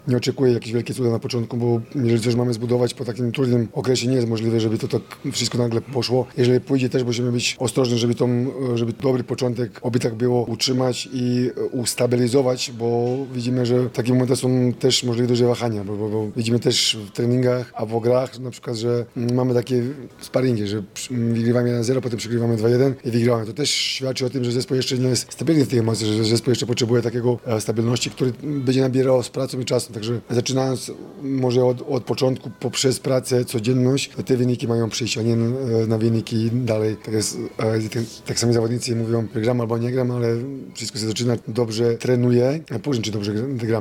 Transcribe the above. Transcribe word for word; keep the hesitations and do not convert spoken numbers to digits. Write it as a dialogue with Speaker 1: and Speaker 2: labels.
Speaker 1: nie oczekuję jakichś wielkich cudów na początku, bo jeżeli coś mamy zbudować po takim trudnym okresie, nie jest możliwe, żeby to tak wszystko nagle poszło. Jeżeli pójdzie, też musimy być ostrożni, żeby, tą, żeby dobry początek, oby tak było, utrzymać i ustabilizować, bo widzimy, że takie momenty są też możliwe duże wahania, bo, bo, bo widzimy też w treningach, a w grach na przykład, że mamy takie sparingi, że wygrywamy jeden zero, potem przegrywamy dwa jeden i wygrywamy. To też świadczy o tym, że zespół jeszcze nie jest stabilny w tej emocji, że zespół jeszcze potrzebuje takiego stabilności, który będzie nabierał z pracą i czasem. Także zaczynając może od, od początku, poprzez pracę, codzienność, te wyniki mają przyjść, a nie na wyniki dalej. Tak, jest, tak sami zawodnicy mówią, że gram albo nie gram, ale wszystko się zaczyna, dobrze trenuję, a później czy dobrze gram.